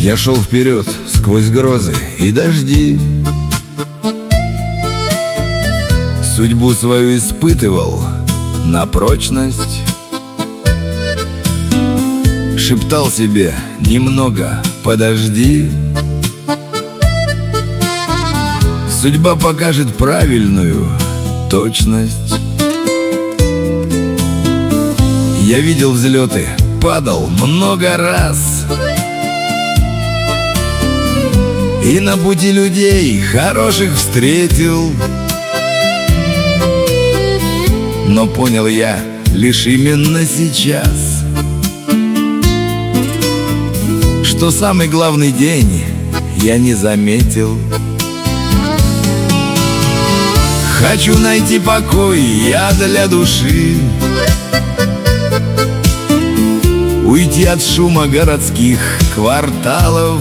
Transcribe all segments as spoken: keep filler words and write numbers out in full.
Я шел вперед сквозь грозы и дожди, судьбу свою испытывал на прочность. Шептал себе: немного подожди, судьба покажет правильную точность. Я видел взлеты, падал много раз, и на пути людей хороших встретил. Но понял я лишь именно сейчас, что самый главный день я не заметил. Хочу найти покой я для души, уйти от шума городских кварталов,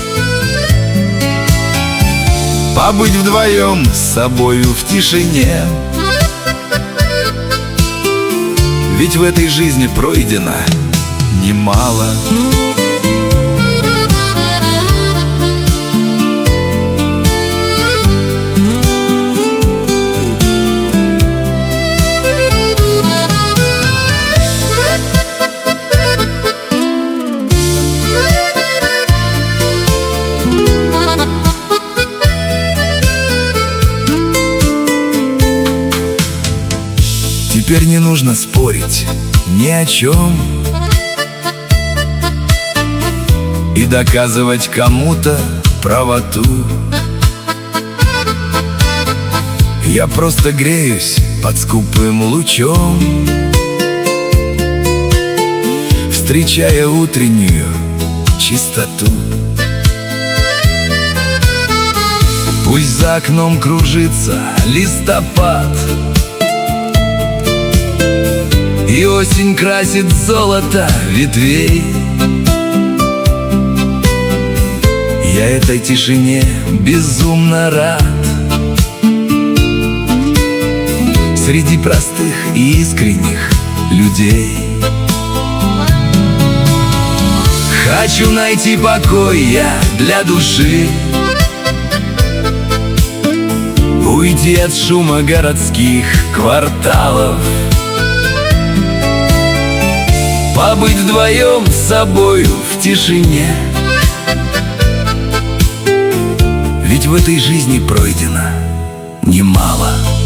побыть вдвоем с собою в тишине. Ведь в этой жизни пройдено немало. Теперь не нужно спорить ни о чем и доказывать кому-то правоту. Я просто греюсь под скупым лучом, встречая утреннюю чистоту. Пусть за окном кружится листопад, и осень красит золото ветвей. Я этой тишине безумно рад, среди простых и искренних людей. Хочу найти покой я для души, уйти от шума городских кварталов, побыть вдвоем с собою в тишине. Ведь в этой жизни пройдено немало.